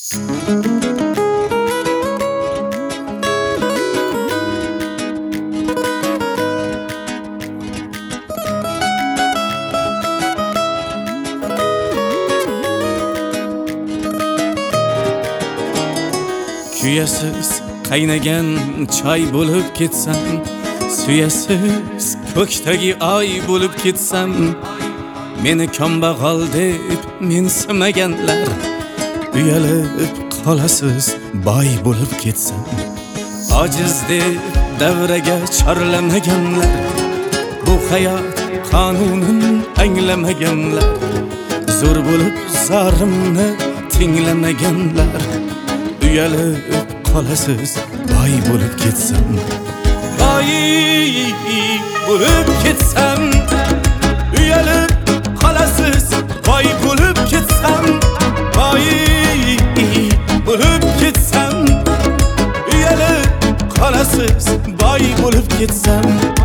Kuyasiz qaynagan choy bo'lib ketsam, suyasiz ko'kdagi oy bo'lib ketsam, meni kambag'al deb mensimaganlar, uyalib qolasiz boy bo'lib ketsam, ojiz deb davraga chorlamaganlar, bu hayot qonunini anglamaganlar, zo'r bo'lib zorimni tinglamaganlar, uyalib qolasiz boy bo'lib ketsam, boy bo'lib ketsam, uyalib qolasiz boy bo'lib ketsam, boy bo'lib ketsam, uyalib qolasiz boy bo'lib ketsam.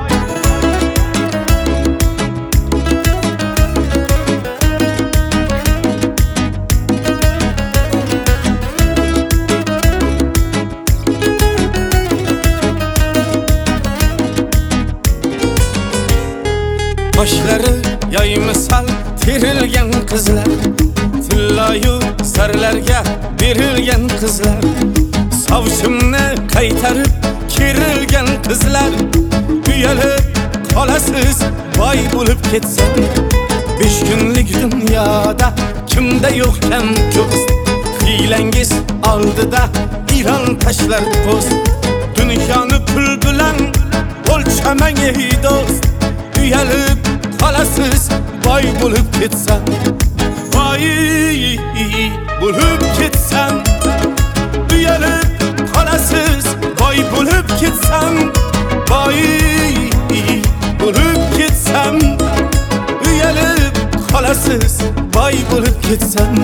Boshlari yoymisal terilgan qizlar, tilloyu zarlarga berilgan qizlar, sovchimni qaytarib kerilgan qizlar, uyalib qolasiz boy bo'lib ketsam, 5 kunlik dunyoda kimda yo'qkan ko'z, hiylangiz oldida Iron tashlar po'st, dunyoni pul bilan o'lchamang ey do'st, uyalib qolasiz boy bo'lib ketsam, boy bo'lib ketsam, uyalib qolasiz boy bo'lib ketsam, boy bo'lib ketsam, uyalib qolasiz boy bo'lib ketsam.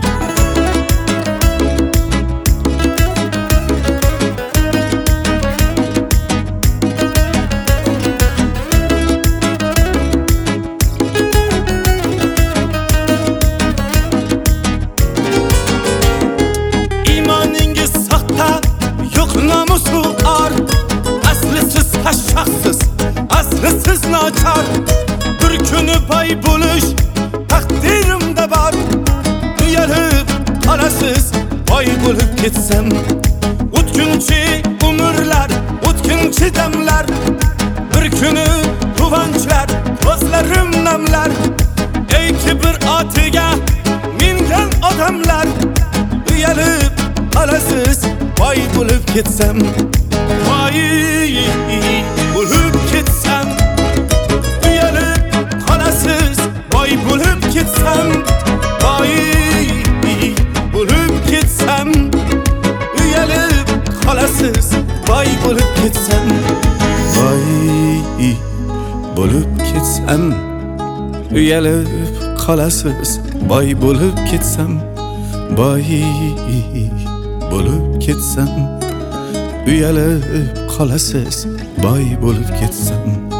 Şahsız, aslısız naçar, bir günü boy bo'lish taqdirimda bor, uyalib qolasiz boy bo'lib ketsam, o'tkinchi umrlar, o'tkinchi damlar, bir kuni quvonchlar, ko'zlarim namlar, ey kibr otiga mingan odamlar, uyalib qolasiz boy bo'lib ketsam, boy bo'lib ketsam, uyalib qolasiz boy bo'lib ketsam, boy bo'lib ketsam, uyalib qolasiz boy bo'lib ketsam, boy bo'lib ketsam, uyalib qolasiz boy bo'lib ketsam, boy bo'lib ketsam, uyalib qolasiz boy bo'lib ketsam.